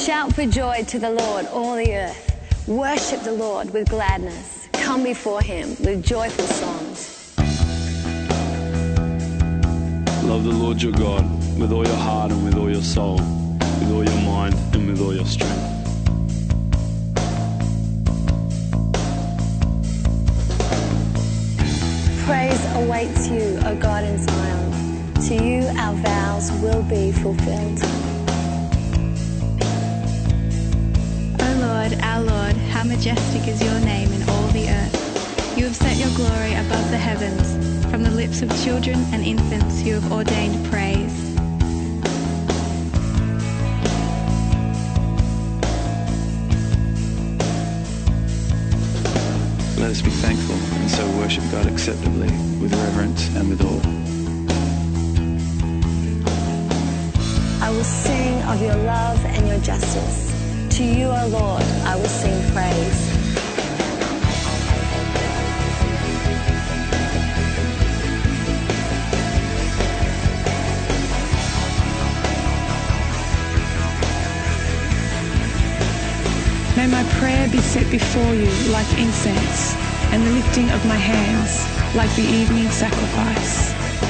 Shout for joy to the Lord, all the earth. Worship the Lord with gladness. Come before him with joyful songs. Love the Lord your God with all your heart and with all your soul, with all your mind and with all your strength. Praise awaits you, O God in Zion. To you our vows will be fulfilled. O Lord, our Lord, how majestic is your name in all the earth. You have set your glory above the heavens. From the lips of children and infants you have ordained praise. Let us be thankful and so worship God acceptably with reverence and with awe. I will sing of your love and your justice. To you, O Lord, I will sing praise. May my prayer be set before you like incense, and the lifting of my hands like the evening sacrifice.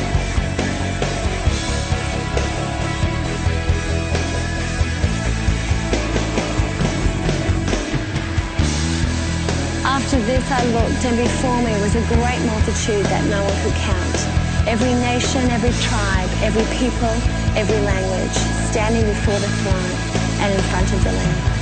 After this I looked, and before me was a great multitude that no one could count. Every nation, every tribe, every people, every language, standing before the throne and in front of the Lamb.